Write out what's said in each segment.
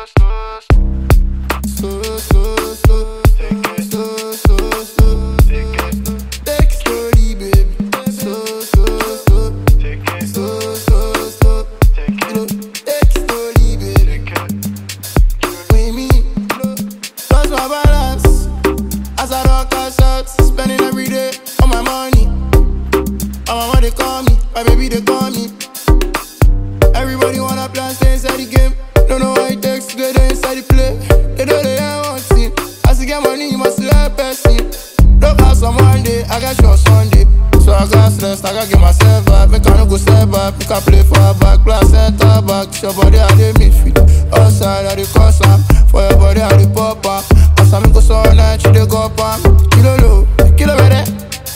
Slow, slow, slow. Take it slow, slow, slow. Take it slowly, baby. Slow, slow, slow. Take it slow, slow, slow. Take it slowly, baby. With me, lost my balance as I rock cash out, spending every day on my money. My mama they call me, my baby they call me. Everybody wanna play and stay inside the game. Don't know what it takes to get inside the play. They know they ain't one thing. As you get money, you must let person. Look out some one day, I got your Sunday. So I got stressed, I gotta get myself back. Make I no go step back, make I play for a back. Plus center back, your body I dey midfield. Outside I dey cross am, for your body I dey pop am. As I go so night, you dey go up am. Kilo low, kilo better.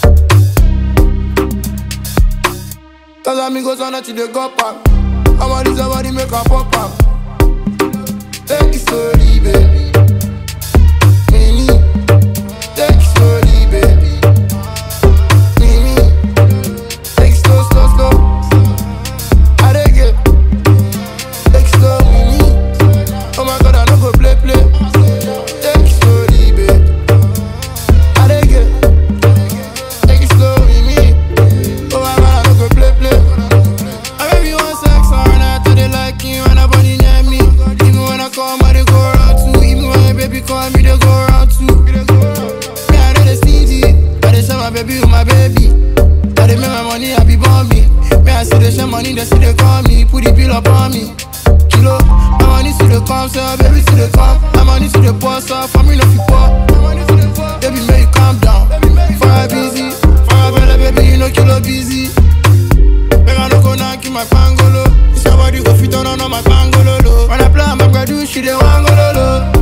Cause I go so night, you dey go up am. I'm on this body, make a pop up. Take it slowly, baby. Mimi, take it slowly, baby. Mimi, take it slow, slow, slow. I dig it. Take it slow, Mimi. Oh my God, I no go play, play. Take it slowly, baby. I dig it. Take it slow, Mimi. Oh my God, I no go play, play. I baby want sex all night, I dey like you and nobody near me. Even when I come, I dey go around too. Even when my baby call me, they go around too. Me, I know they stingy. I dey share my baby with my baby. I dey make my money, I be bumming. Me, I see they share money, they see they call me. Put the bill up on me. Kilo, my money to the come, so baby to the come. My money to the boss, so for me no fit poor. Baby, make you calm down. Fire busy, fire belly, baby, you know kilo busy. Make I no go knock in my pangolo. This your body go fit on my pangolo. When I play, my gradu, she dey want go low.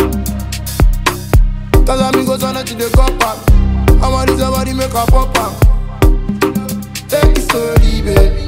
Cause I go so night, you dey go up. I'm on this your body, make a pop up. Take it slowly, baby.